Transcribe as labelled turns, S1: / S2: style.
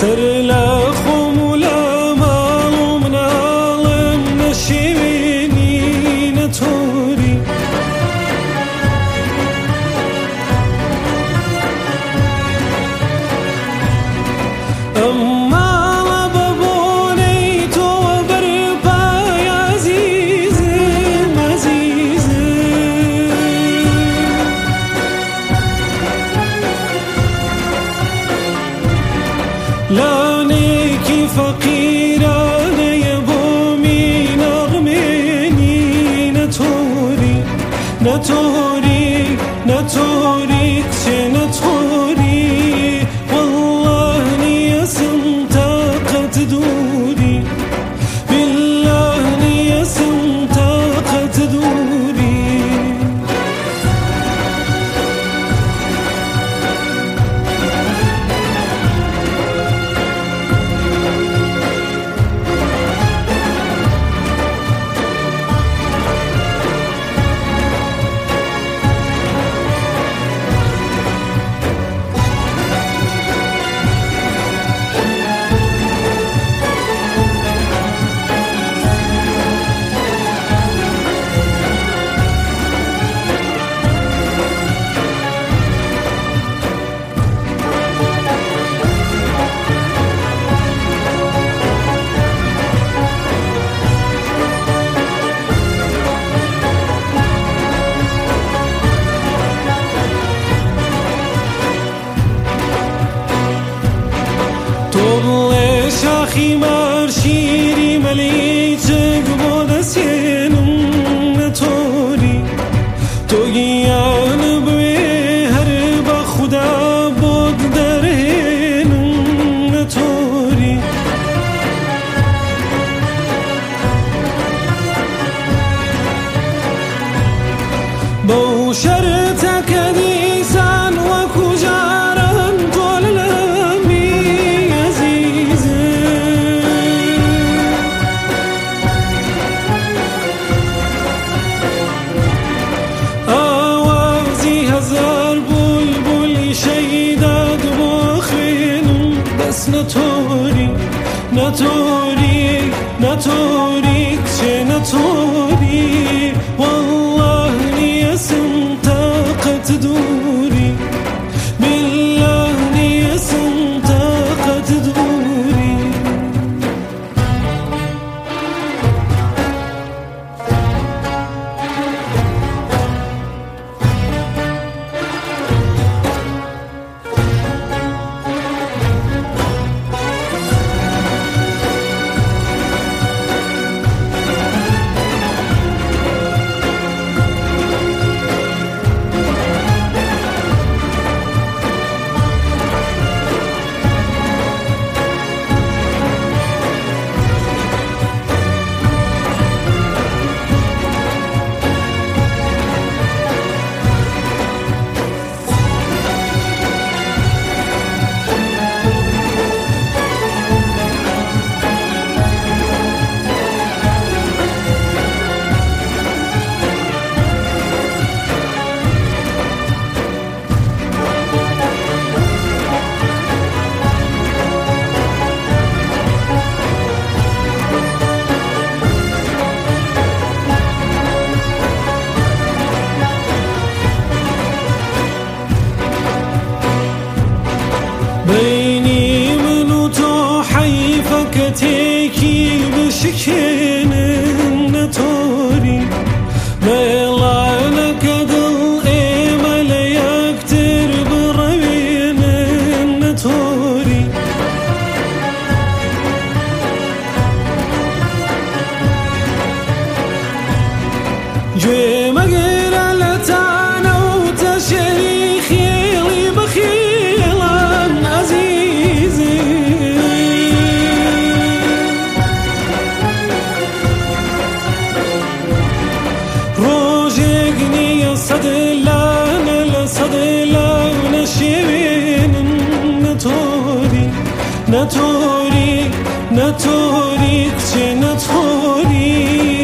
S1: لخم ولا مال من عالم نشيني نتوري أما لبابوني تو بربا يا عزيزي عزيزي لانيكي فقيرانة يا بومي نغميني نتوري نتوري نتوري كشي نتوري والله ني سنتاقة دوري بالله ني سنتاقة دوري طول شاخي مارشيري مليتك بود سينم نتوري توگیان بوی هر با خدا بود درهنم نتوري بو شرطك ديسان وكجاران طول هزار بلبل شیداد بخینم بس نتوری نتوری نتوری چه نتوری والله نیستم طاقت دوری بالله نیستم طاقت دوری بيني من وتو حيفك تيكي بشكين نتوري ميلا لك دل ايمل يكتر بربين نتوري جوي مقيلة لتانا وتشري خيلي بخيلا عزيزي روجيقني صدلان لصدلان شبين نتوري نتوري نتوري كشي نتوري